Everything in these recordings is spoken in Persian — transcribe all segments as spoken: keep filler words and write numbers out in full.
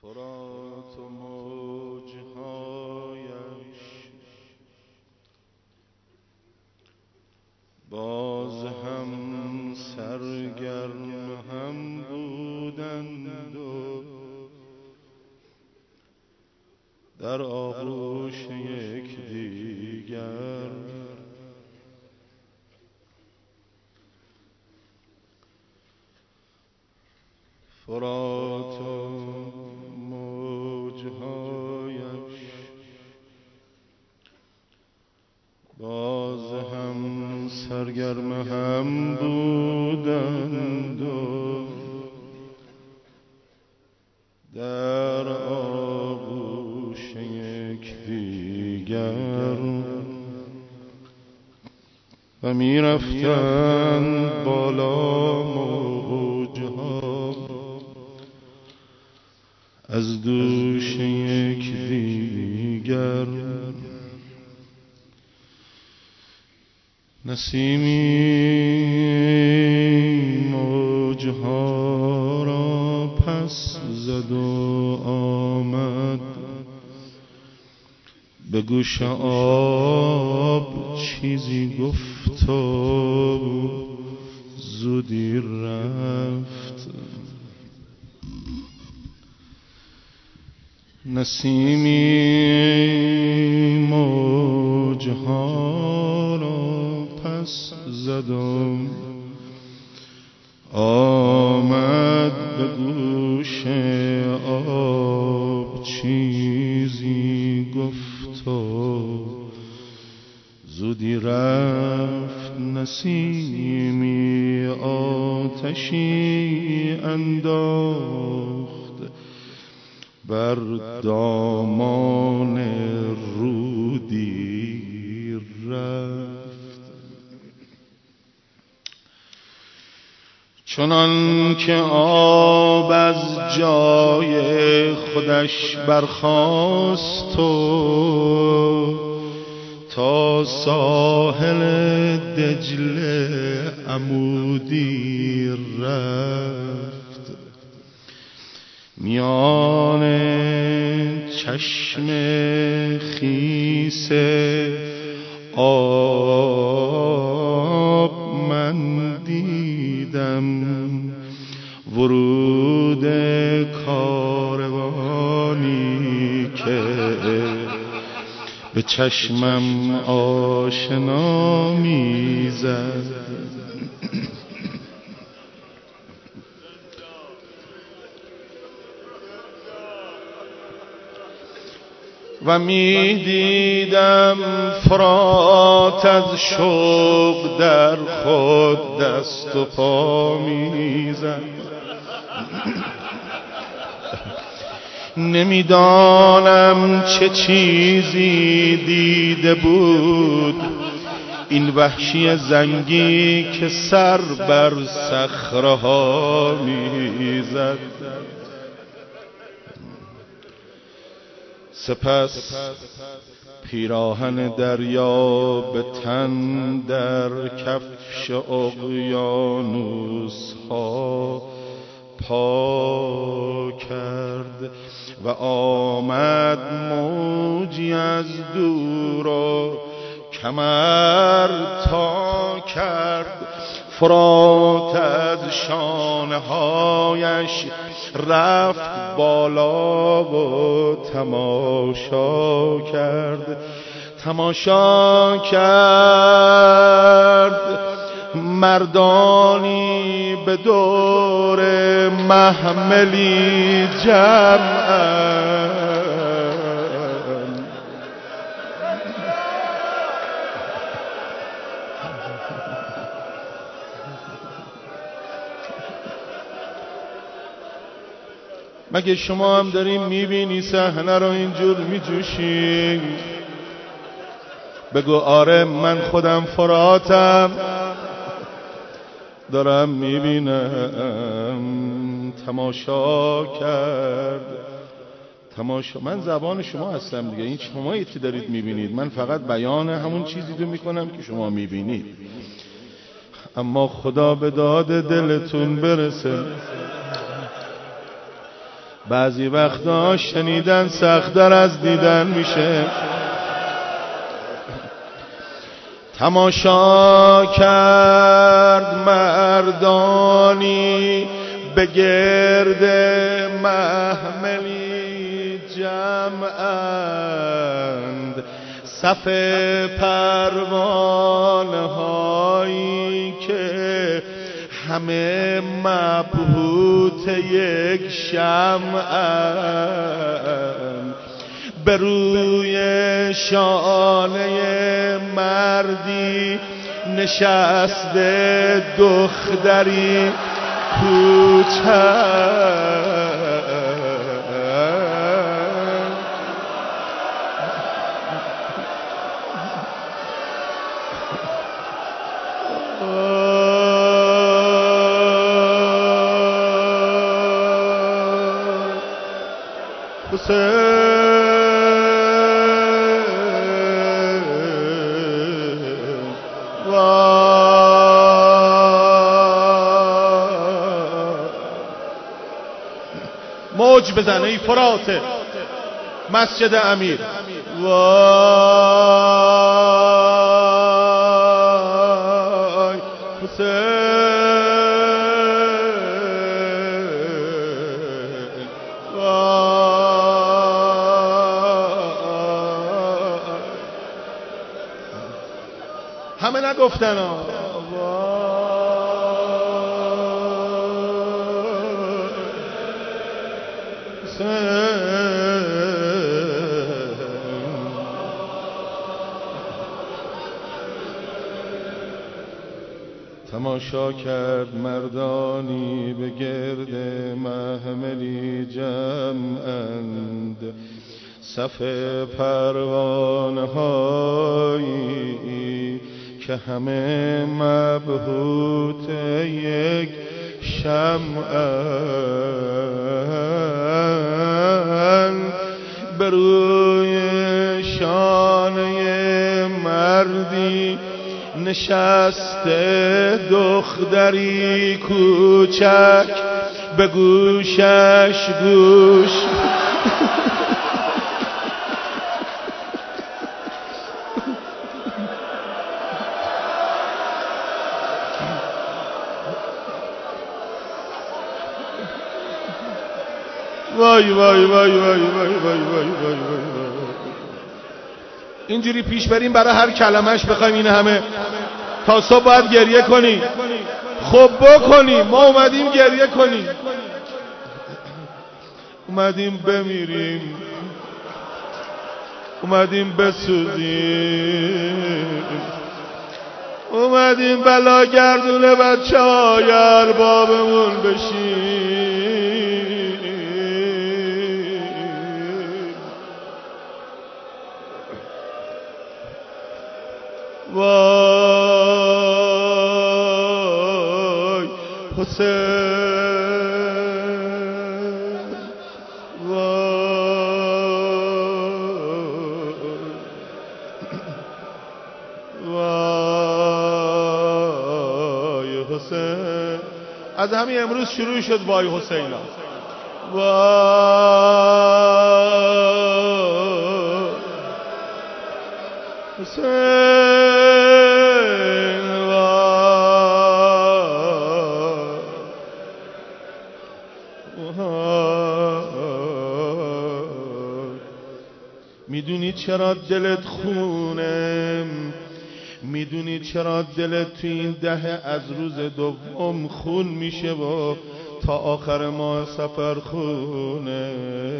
فرات و موجهایش باز هم سرگرم هم بودند و در آغوش یکدیگر فرات و موجهایش باز هم سرگرم هم بودند و در آغوش یکدیگر و می رفتند بالا موجها از دوش یکدیگر. نسیمی موجها را پس زد و آمد به گوش آب چیزی گفت و زودی رفت. نسیمی موجها را پس زد و آمد به گوش آب چیزی گفت و زودی رفت. نسیمی آتشی انداخت بر دامان رودی رفت. چنان که آب از جای خودش برخاست و تا ساحل دجله عمودی رفت. میان چشم خیس آب من دیدم ورود کاروانی که به چشمم آشنا میزد. و می دیدم فرات از شوق در خود دست و پا میزد. نمیدانم چه چیزی دیده بود این وحشی زنگی که سر بر صخره‌ها میزد. سپس پیراهن دریا به تن در کفش اقیانوس ها پا کرد و آمد موجی از دور و کمر تا کرد. فرات از شانه‌هایش رفت بالا و تماشا کرد تماشا کرد مردانی به دور محملی جمع. مگه شما هم دارین میبینی صحنه رو اینجور میجوشی؟ بگو آره من خودم فراتم دارم میبینم. تماشا کرد تماشا. من زبان شما هستم دیگه، این شمایید که دارید میبینید، من فقط بیان همون چیزی رو میکنم که شما میبینید. اما خدا به داد دلتون برسه. بعضی وقتا شنیدن سخت‌تر از دیدن میشه. تماشا کرد مردانی به گرد محملی جمعند، صف پروانه هایی که همه مبهوت یک شمعند. به روی شانه مردی نشسته دختری کوچک. موج بزنه ای فرات مسجد امیر. وای حسین، وای همه نگفتن ها. تماشا کرد مردانی به گرد محملی جمعند، صف پروانه هایی که همه مبهوت یک شمعند. به روی شانه مردی نشسته دختری کوچک، به گوشش گوش وای وای وای وای وای وای وای وای وای. اینجوری پیش بریم برای هر کلمش بخوایم این همه تا صبح باید گریه کنی. خب بکنی، ما اومدیم گریه کنیم، اومدیم بمیریم، اومدیم بسوزیم، اومدیم بلا گردون بچه های اربابمون بشیم. وای حسین، وای وای حسین. از همین امروز شروع شد وای حسین ها. وای حسین، میدونی چرا دلت خونه؟ میدونی چرا دلت تو این دهه از روز دوم خون میشه و تا آخر ماه سفر خونه؟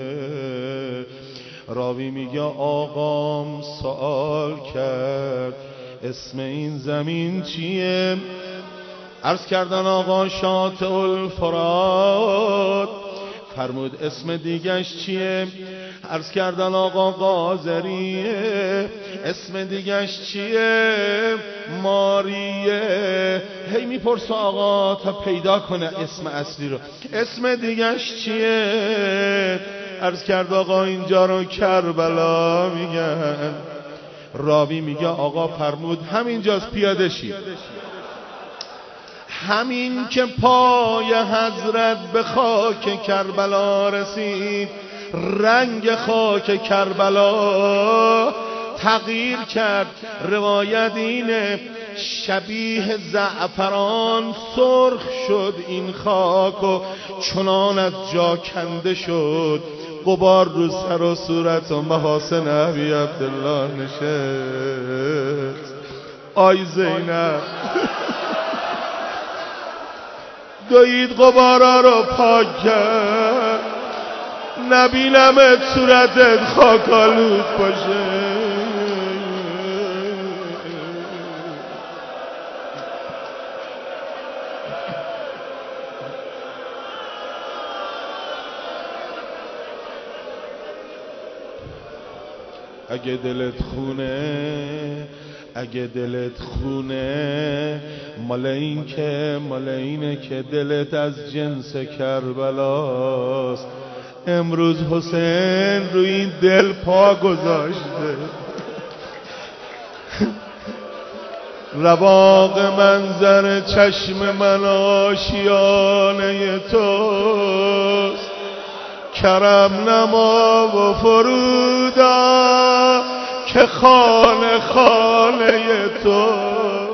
راوی میگه آقام سوال کرد اسم این زمین چیه؟ عرض کردن آقا شاطئ الفرات. فرمود اسم دیگش چیه؟ عرض کردن آقا قاذریه. اسم دیگش چیه؟ ماریه. هی میپرسه آقا تا پیدا کنه اسم اصلی رو. اسم دیگش چیه؟ عرض کرد آقا اینجا رو کربلا میگن. راوی میگه آقا فرمود همینجاست، پیاده شید. همین که پای حضرت به خاک کربلا رسید، رنگ خاک کربلا تغییر کرد. روایت اینه شبیه زعفران سرخ شد این خاک و چنان از جا کنده شد غبار رو سر و صورت و محاسن ابی عبدالله نشست. آی زینب دوید غبارا رو پاک کرد، نبینمت صورتت خاکالود باشه. اگه دلت خونه، اگه دلت خونه، مال این که مال اینه که دلت از جنس کربلاست. امروز حسین روی این دل پا گذاشته، رواق منظر چشم من آشیانه توست. کرم نما و فرودا که خانه خانه توست.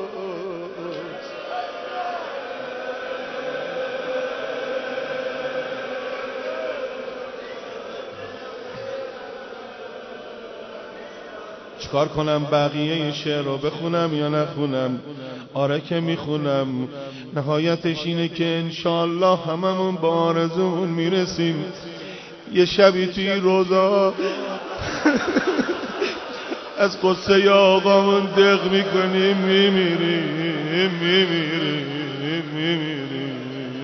چکار کنم بقیه این شعر رو بخونم یا نخونم؟ آره که میخونم. نهایتش اینه که انشالله هممون با آرزومون میرسیم. یه شبی توی روزا از قصه آقامون دق میکنیم، میمیریم میمیریم میمیریم.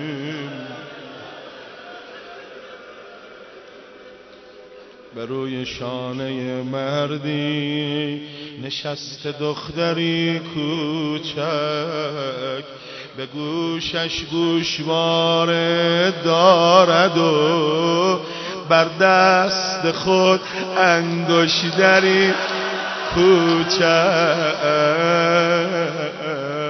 بر روی شانه مردی نشست دختری کوچک، به گوشش گوشواره دارد و بر دست خود انگشتری کوچک.